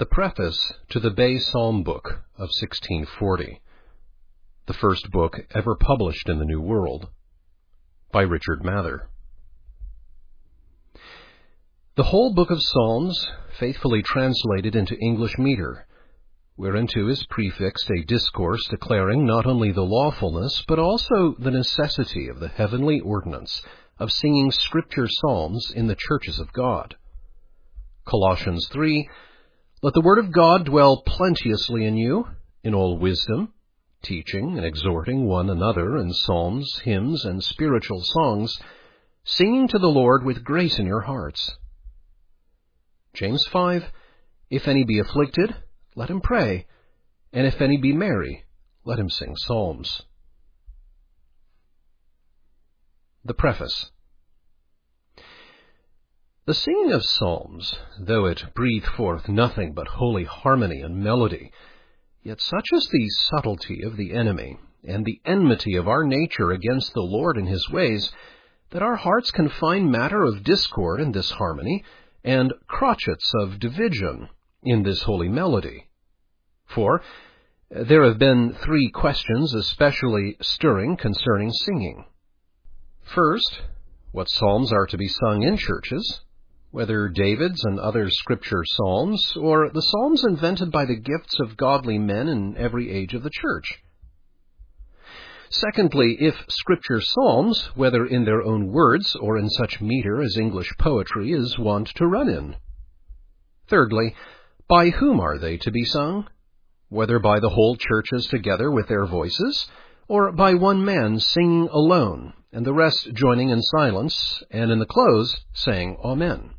The preface to the Bay Psalm Book of 1640, the first book ever published in the New World, by Richard Mather. The whole book of Psalms, faithfully translated into English metre, whereunto is prefixed a discourse declaring not only the lawfulness, but also the necessity of the heavenly ordinance of singing Scripture psalms in the churches of God. Colossians 3, Let the word of God dwell plenteously in you, in all wisdom, teaching and exhorting one another in psalms, hymns, and spiritual songs, singing to the Lord with grace in your hearts. James 5, If any be afflicted, let him pray, and if any be merry, let him sing psalms. The Preface. The singing of psalms, though it breathe forth nothing but holy harmony and melody, yet such is the subtlety of the enemy, and the enmity of our nature against the Lord and his ways, that our hearts can find matter of discord in this harmony, and crotchets of division in this holy melody. For there have been 3 questions especially stirring concerning singing. First, what psalms are to be sung in churches, whether David's and other Scripture psalms, or the psalms invented by the gifts of godly men in every age of the church. Secondly, if Scripture psalms, whether in their own words or in such metre as English poetry is wont to run in. Thirdly, by whom are they to be sung, whether by the whole churches together with their voices, or by one man singing alone, and the rest joining in silence, and in the close saying Amen.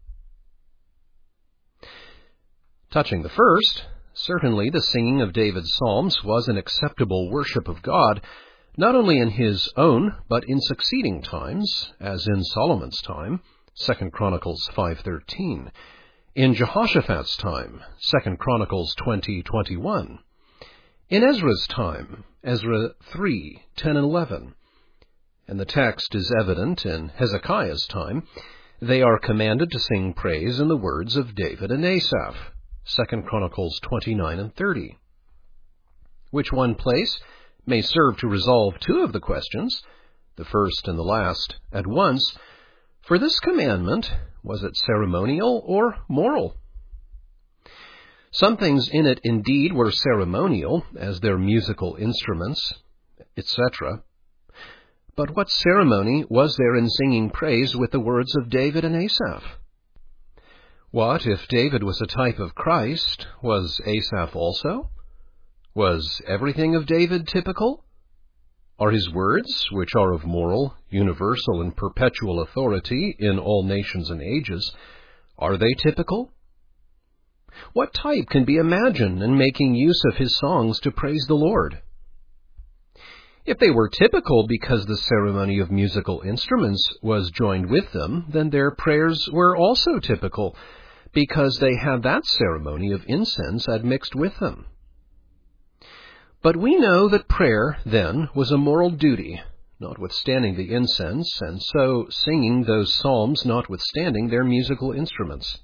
Touching the first, certainly the singing of David's psalms was an acceptable worship of God, not only in his own, but in succeeding times, as in Solomon's time, 2 Chronicles 5:13, in Jehoshaphat's time, 2 Chronicles 20:21, in Ezra's time, Ezra 3:10 and 11, and the text is evident in Hezekiah's time. They are commanded to sing praise in the words of David and Asaph, 2 Chronicles 29 and 30, which one place may serve to resolve 2 of the questions, the first and the last, at once. For this commandment, was it ceremonial or moral? Some things in it indeed were ceremonial, as their musical instruments, etc. But what ceremony was there in singing praise with the words of David and Asaph? What, if David was a type of Christ, was Asaph also? Was everything of David typical? Are his words, which are of moral, universal, and perpetual authority in all nations and ages, are they typical? What type can be imagined in making use of his songs to praise the Lord? If they were typical because the ceremony of musical instruments was joined with them, then their prayers were also typical because they had that ceremony of incense admixed with them. But we know that prayer, then, was a moral duty, notwithstanding the incense, and so singing those psalms notwithstanding their musical instruments.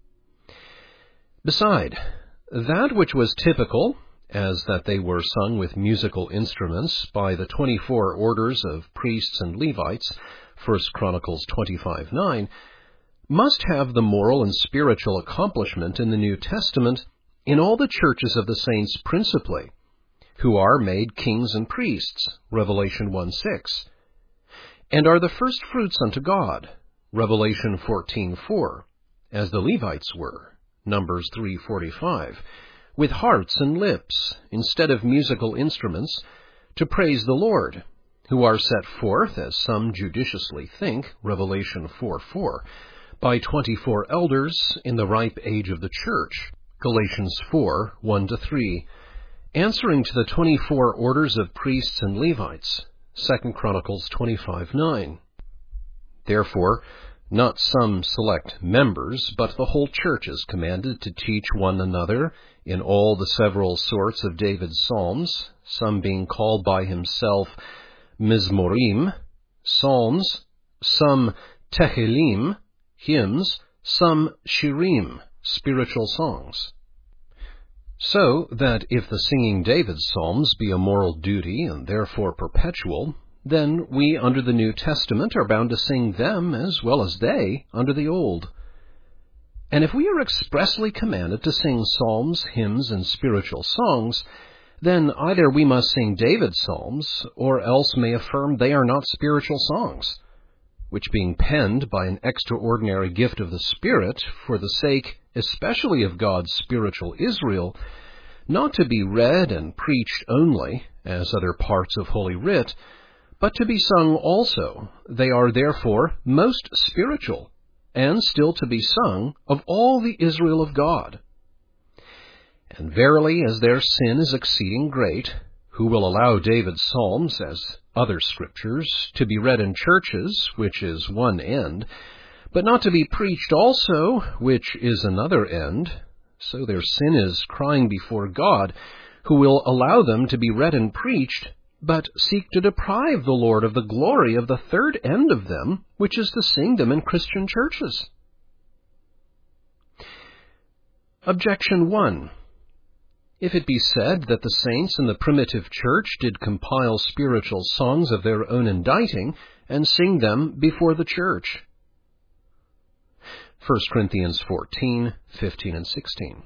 Beside, that which was typical, as that they were sung with musical instruments by the 24 orders of priests and Levites, 1 Chronicles 25:9, must have the moral and spiritual accomplishment in the New Testament in all the churches of the saints principally, who are made kings and priests, Revelation 1:6, and are the first fruits unto God, Revelation 14:4, as the Levites were, Numbers 3:45, with hearts and lips, instead of musical instruments, to praise the Lord, who are set forth, as some judiciously think, Revelation 4:4, by 24 elders in the ripe age of the church, Galatians 4:1-3, answering to the 24 orders of priests and Levites, 2 Chronicles 25:9. Therefore, not some select members, but the whole church is commanded to teach one another in all the several sorts of David's psalms, some being called by himself Mizmorim, psalms, some Tehillim, hymns, some Shirim, spiritual songs. So that if the singing David's psalms be a moral duty and therefore perpetual, then we under the New Testament are bound to sing them as well as they under the Old. And if we are expressly commanded to sing psalms, hymns, and spiritual songs, then either we must sing David's psalms, or else may affirm they are not spiritual songs, which being penned by an extraordinary gift of the Spirit, for the sake especially of God's spiritual Israel, not to be read and preached only, as other parts of Holy Writ, but to be sung also, they are therefore most spiritual, and still to be sung of all the Israel of God. And verily, as their sin is exceeding great, who will allow David's psalms, as other scriptures, to be read in churches, which is one end, but not to be preached also, which is another end, so their sin is crying before God, who will allow them to be read and preached, but seek to deprive the Lord of the glory of the third end of them, which is to sing them in Christian churches. Objection 1. If it be said that the saints in the primitive church did compile spiritual songs of their own inditing, and sing them before the church. 1 Corinthians 14, 15, and 16.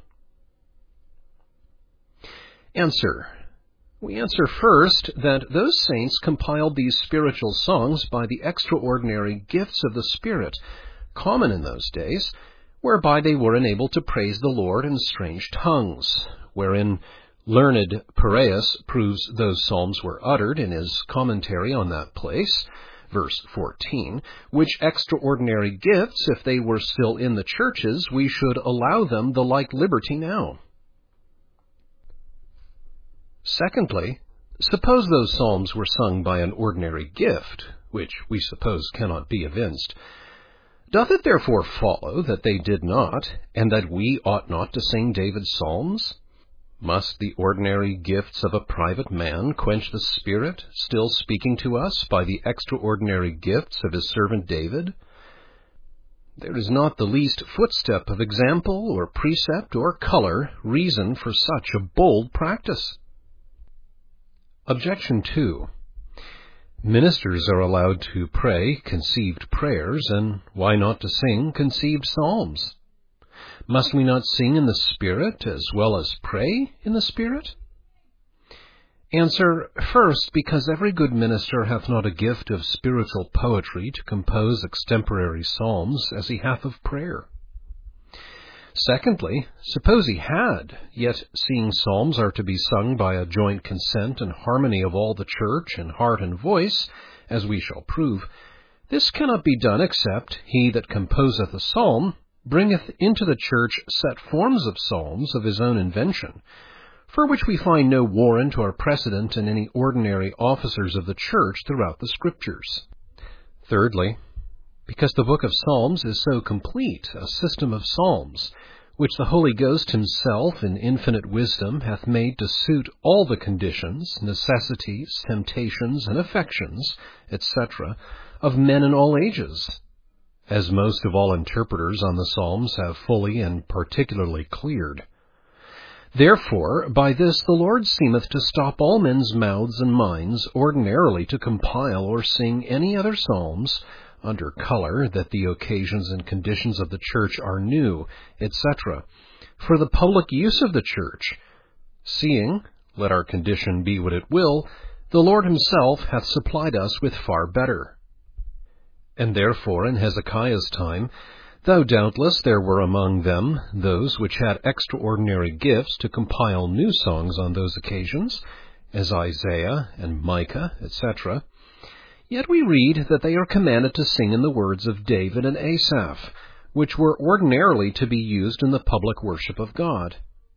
Answer. We answer first that those saints compiled these spiritual songs by the extraordinary gifts of the Spirit, common in those days, whereby they were enabled to praise the Lord in strange tongues, wherein learned Piraeus proves those psalms were uttered in his commentary on that place, verse 14, which extraordinary gifts, if they were still in the churches, we should allow them the like liberty now. Secondly, suppose those psalms were sung by an ordinary gift, which we suppose cannot be evinced. Doth it therefore follow that they did not, and that we ought not to sing David's psalms? Must the ordinary gifts of a private man quench the Spirit, still speaking to us by the extraordinary gifts of his servant David? There is not the least footstep of example or precept or color reason for such a bold practice. Objection 2. Ministers are allowed to pray conceived prayers, and why not to sing conceived psalms? Must we not sing in the Spirit as well as pray in the Spirit? Answer. First, because every good minister hath not a gift of spiritual poetry to compose extemporary psalms as he hath of prayer. Secondly, suppose he had, yet seeing psalms are to be sung by a joint consent and harmony of all the church in heart and voice, as we shall prove, this cannot be done except he that composeth a psalm bringeth into the church set forms of psalms of his own invention, for which we find no warrant or precedent in any ordinary officers of the church throughout the Scriptures. Thirdly, because the book of Psalms is so complete, a system of psalms, which the Holy Ghost himself in infinite wisdom hath made to suit all the conditions, necessities, temptations, and affections, etc., of men in all ages, as most of all interpreters on the Psalms have fully and particularly cleared. Therefore, by this the Lord seemeth to stop all men's mouths and minds ordinarily to compile or sing any other psalms, under color that the occasions and conditions of the church are new, etc., for the public use of the church, seeing, let our condition be what it will, the Lord himself hath supplied us with far better. And therefore in Hezekiah's time, though doubtless there were among them those which had extraordinary gifts to compile new songs on those occasions, as Isaiah and Micah, etc., yet we read that they are commanded to sing in the words of David and Asaph, which were ordinarily to be used in the public worship of God.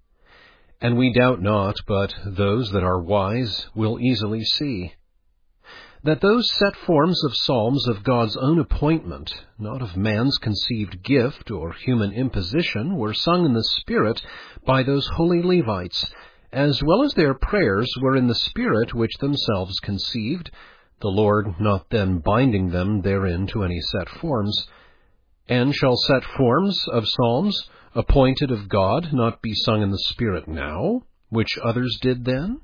And we doubt not, but those that are wise will easily see, that those set forms of psalms of God's own appointment, not of man's conceived gift or human imposition, were sung in the Spirit by those holy Levites, as well as their prayers were in the Spirit which themselves conceived, the Lord not then binding them therein to any set forms, and shall set forms of psalms appointed of God, not be sung in the Spirit now, which others did then?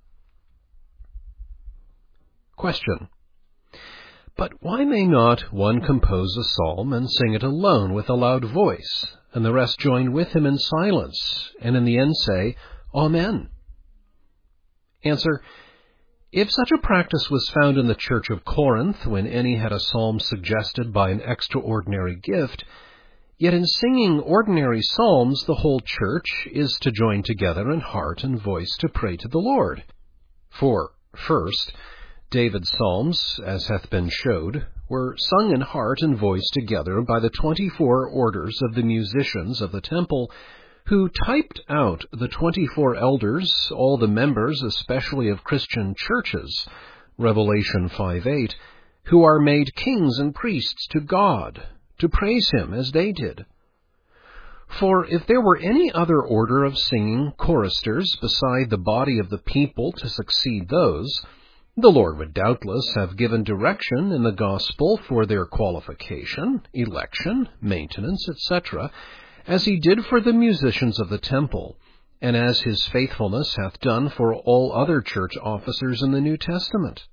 Question. But why may not one compose a psalm and sing it alone with a loud voice, and the rest join with him in silence, and in the end say, Amen? Answer. If such a practice was found in the church of Corinth, when any had a psalm suggested by an extraordinary gift, yet in singing ordinary psalms the whole church is to join together in heart and voice to pray to the Lord. For, first, David's psalms, as hath been showed, were sung in heart and voice together by the 24 orders of the musicians of the temple, who typed out the 24 elders, all the members especially of Christian churches, Revelation 5:8, who are made kings and priests to God, to praise him as they did. For if there were any other order of singing choristers beside the body of the people to succeed those, the Lord would doubtless have given direction in the gospel for their qualification, election, maintenance, etc., as he did for the musicians of the temple, and as his faithfulness hath done for all other church officers in the New Testament.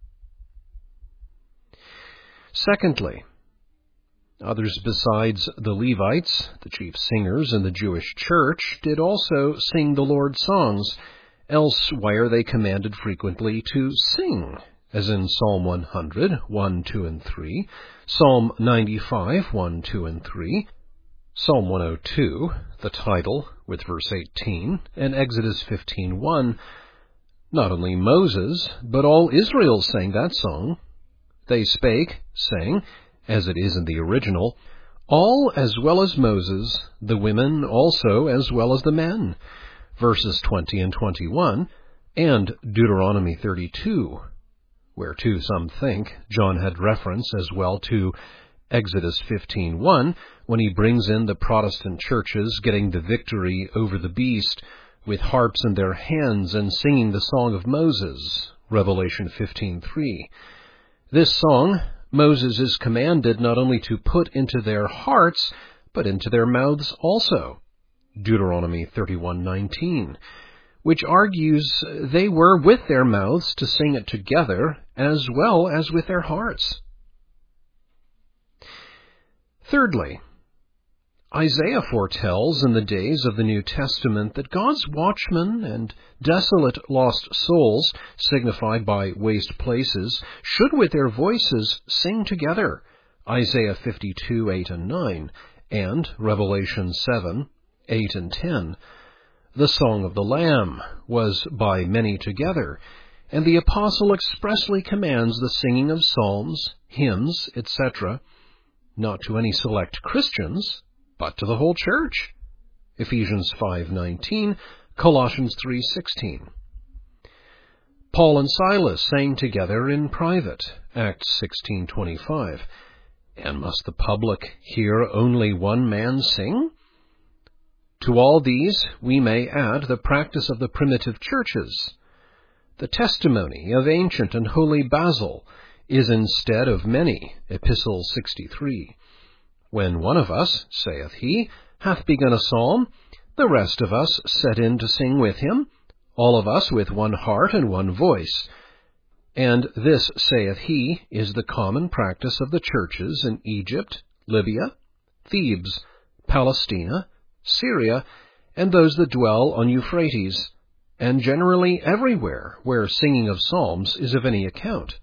Secondly, others besides the Levites, the chief singers in the Jewish church, did also sing the Lord's songs, else why are they commanded frequently to sing, as in Psalm 100, 1, 2, and 3, Psalm 95, 1, 2, and 3, Psalm 102, the title, with verse 18, and Exodus 15:1. Not only Moses, but all Israel sang that song. They spake, saying, as it is in the original, all as well as Moses, the women also as well as the men, verses 20 and 21, and Deuteronomy 32, whereto some think John had reference as well to Exodus 15:1, when he brings in the Protestant churches getting the victory over the beast with harps in their hands and singing the song of Moses, Revelation 15:3. This song Moses is commanded not only to put into their hearts, but into their mouths also, Deuteronomy 31:19, which argues they were with their mouths to sing it together as well as with their hearts. Thirdly, Isaiah foretells in the days of the New Testament that God's watchmen and desolate lost souls, signified by waste places, should with their voices sing together, Isaiah 52, 8 and 9, and Revelation 7, 8 and 10. The Song of the Lamb was by many together, and the apostle expressly commands the singing of psalms, hymns, etc., not to any select Christians, but to the whole church. Ephesians 5:19, Colossians 3:16. Paul and Silas sang together in private, Acts 16:25. And must the public hear only one man sing? To all these we may add the practice of the primitive churches. The testimony of ancient and holy Basil is instead of many, Epistle 63. When one of us, saith he, hath begun a psalm, the rest of us set in to sing with him, all of us with one heart and one voice. And this, saith he, is the common practice of the churches in Egypt, Libya, Thebes, Palestina, Syria, and those that dwell on Euphrates, and generally everywhere where singing of psalms is of any account.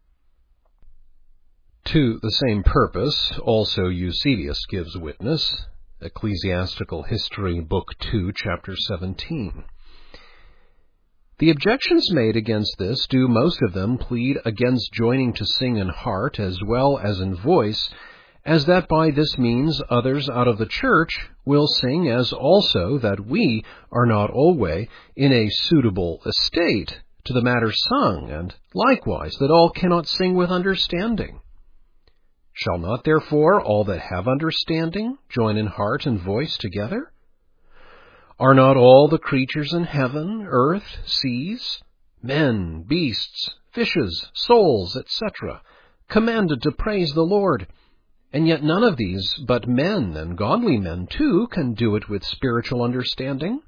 To the same purpose also Eusebius gives witness, Ecclesiastical History, Book 2, Chapter 17. The objections made against this do most of them plead against joining to sing in heart as well as in voice, as that by this means others out of the church will sing, as also that we are not always in a suitable estate to the matter sung, and likewise that all cannot sing with understanding. Shall not therefore all that have understanding join in heart and voice together? Are not all the creatures in heaven, earth, seas, men, beasts, fishes, souls, etc., commanded to praise the Lord, And yet none of these, but men, and godly men too, can do it with spiritual understanding.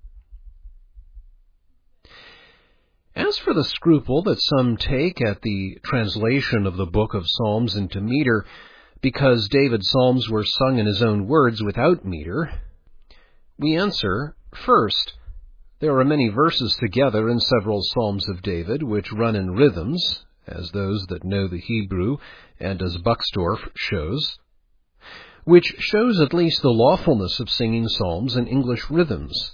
As for the scruple that some take at the translation of the book of Psalms into meter, because David's psalms were sung in his own words without meter, we answer, first, there are many verses together in several psalms of David which run in rhythms, as those that know the Hebrew, and as Buxtorf shows, which shows at least the lawfulness of singing psalms in English rhythms.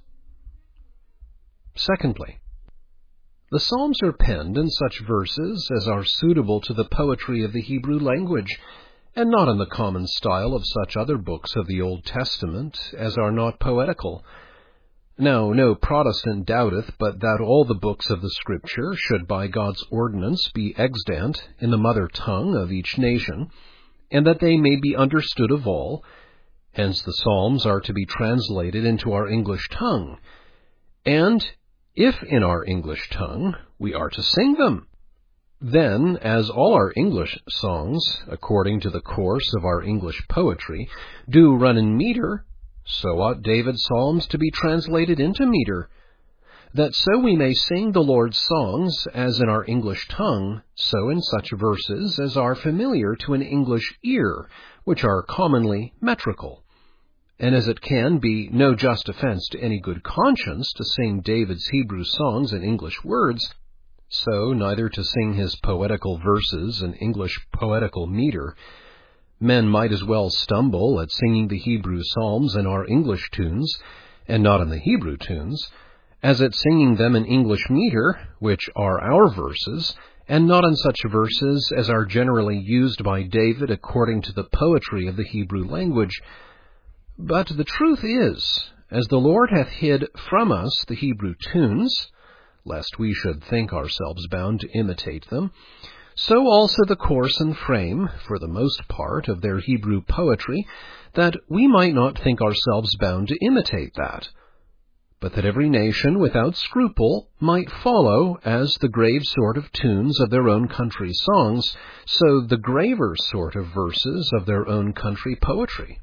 Secondly, the psalms are penned in such verses as are suitable to the poetry of the Hebrew language, and not in the common style of such other books of the Old Testament as are not poetical. Now, no Protestant doubteth but that all the books of the Scripture should by God's ordinance be extant in the mother tongue of each nation, and that they may be understood of all. Hence the Psalms are to be translated into our English tongue. And if in our English tongue, we are to sing them. Then, as all our English songs, according to the course of our English poetry, do run in meter, so ought David's psalms to be translated into meter, that so we may sing the Lord's songs as in our English tongue, so in such verses as are familiar to an English ear, which are commonly metrical. And as it can be no just offense to any good conscience to sing David's Hebrew songs in English words, so neither to sing his poetical verses in English poetical meter. Men might as well stumble at singing the Hebrew psalms in our English tunes, and not in the Hebrew tunes, as at singing them in English meter, which are our verses, and not in such verses as are generally used by David according to the poetry of the Hebrew language. But the truth is, as the Lord hath hid from us the Hebrew tunes, lest we should think ourselves bound to imitate them, so also the course and frame, for the most part, of their Hebrew poetry, that we might not think ourselves bound to imitate that, but that every nation without scruple might follow as the grave sort of tunes of their own country songs, so the graver sort of verses of their own country poetry.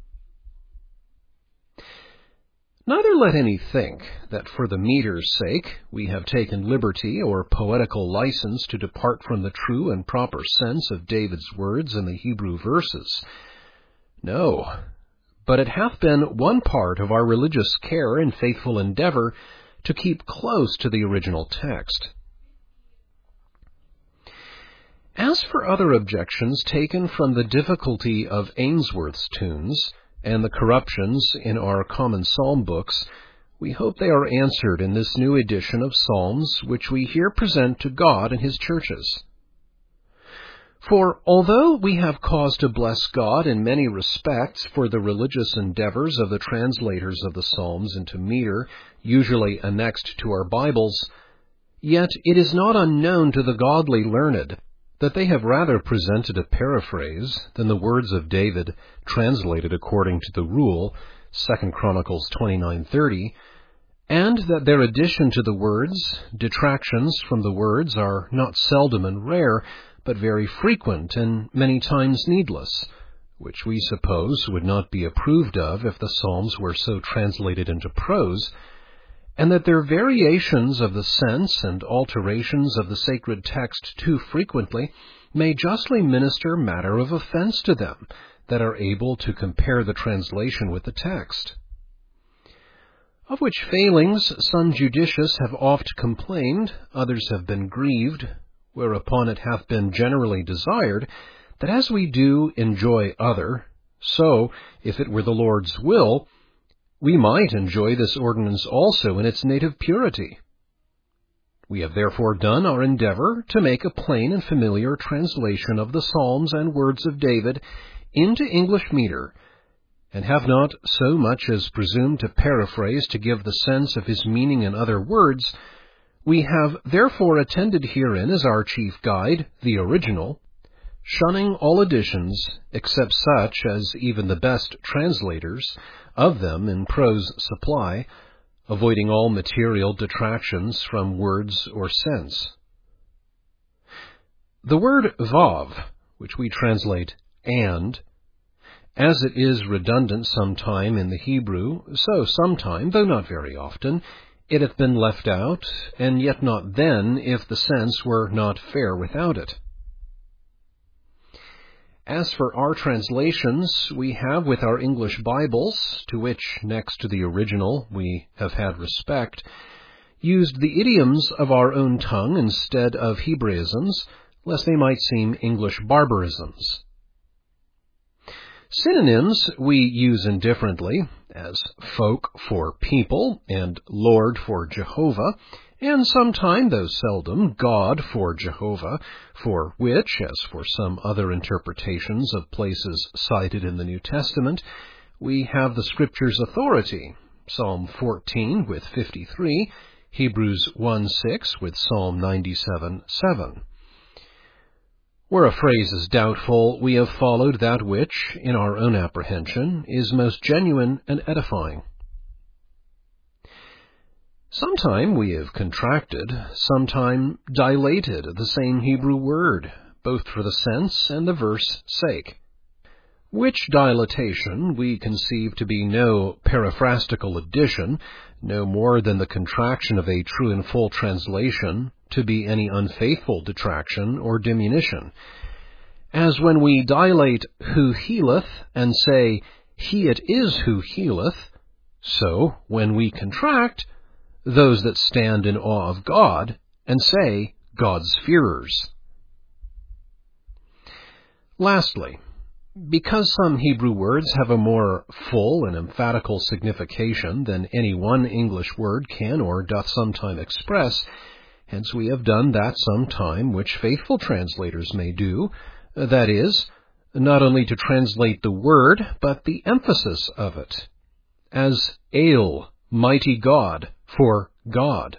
Neither let any think that for the meter's sake we have taken liberty or poetical license to depart from the true and proper sense of David's words in the Hebrew verses. No, but it hath been one part of our religious care and faithful endeavor to keep close to the original text. As for other objections taken from the difficulty of Ainsworth's tunes, and the corruptions in our common psalm books, we hope they are answered in this new edition of Psalms which we here present to God and His churches. For although we have cause to bless God in many respects for the religious endeavors of the translators of the Psalms into meter, usually annexed to our Bibles, yet it is not unknown to the godly learned that they have rather presented a paraphrase than the words of David translated according to the rule, 2 Chronicles 29:30, and that their addition to the words, detractions from the words, are not seldom and rare, but very frequent and many times needless, which we suppose would not be approved of if the Psalms were so translated into prose, and that their variations of the sense and alterations of the sacred text too frequently may justly minister matter of offense to them that are able to compare the translation with the text. Of which failings some judicious have oft complained, others have been grieved, whereupon it hath been generally desired that as we do enjoy other, so, if it were the Lord's will, we might enjoy this ordinance also in its native purity. We have therefore done our endeavor to make a plain and familiar translation of the Psalms and words of David into English meter, and have not so much as presumed to paraphrase to give the sense of his meaning in other words. We have therefore attended herein as our chief guide, the original, shunning all additions, except such as even the best translators of them in prose supply, avoiding all material detractions from words or sense. The word vav, which we translate and, As it is redundant sometime in the Hebrew, so sometime, though not very often, it hath been left out, and yet not then, if the sense were not fair without it. As for our translations, we have with our English Bibles, to which, next to the original, we have had respect, used the idioms of our own tongue instead of Hebraisms, lest they might seem English barbarisms. Synonyms we use indifferently, as folk for people, and Lord for Jehovah, and sometime, though seldom, God for Jehovah, for which, as for some other interpretations of places cited in the New Testament, we have the Scripture's authority, Psalm 14 with 53, Hebrews 1:6 with Psalm 97:7. Where a phrase is doubtful, we have followed that which, in our own apprehension, is most genuine and edifying. Sometime we have contracted, sometime dilated the same Hebrew word, both for the sense and the verse sake, which dilatation we conceive to be no paraphrastical addition, no more than the contraction of a true and full translation to be any unfaithful detraction or diminution. As when we dilate who healeth and say, he it is who healeth, so when we contract, those that stand in awe of God, and say, God's fearers. Lastly, because some Hebrew words have a more full and emphatical signification than any one English word can or doth sometime express, hence we have done that sometime which faithful translators may do, that is, not only to translate the word, but the emphasis of it, as El, mighty God, for God.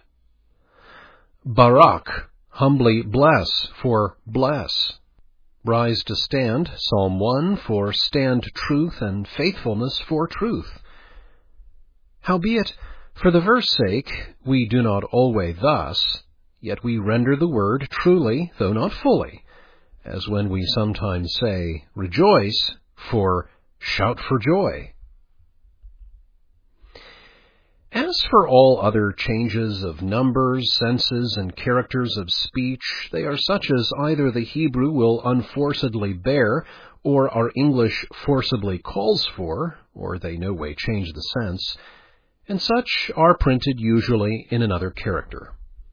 Barak, humbly bless, for bless. Rise to stand, Psalm 1, for stand truth and faithfulness for truth. Howbeit, for the verse sake, we do not always thus, yet we render the word truly, though not fully, as when we sometimes say, rejoice, for shout for joy. As for all other changes of numbers, senses, and characters of speech, they are such as either the Hebrew will unforcedly bear, or our English forcibly calls for, or they no way change the sense, and such are printed usually in another character.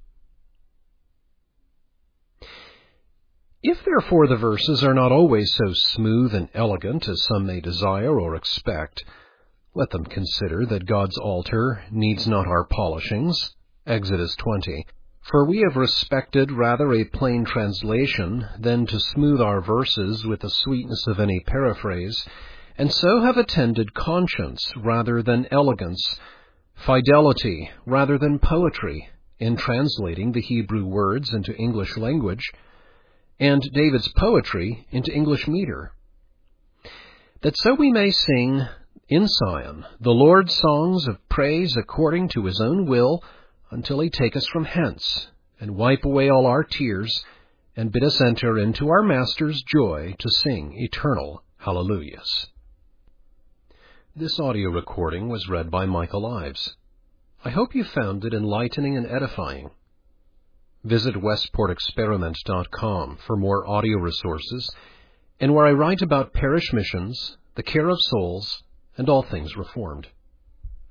If therefore the verses are not always so smooth and elegant as some may desire or expect, let them consider that God's altar needs not our polishings, Exodus 20, for we have respected rather a plain translation than to smooth our verses with the sweetness of any paraphrase, and so have attended conscience rather than elegance, fidelity rather than poetry, in translating the Hebrew words into English language, and David's poetry into English meter, that so we may sing in Sion the Lord's songs of praise according to his own will, until he take us from hence, and wipe away all our tears, and bid us enter into our Master's joy to sing eternal hallelujahs. This audio recording was read by Michael Ives. I hope you found it enlightening and edifying. Visit westportexperiment.com for more audio resources, and where I write about parish missions, the care of souls, and all things Reformed.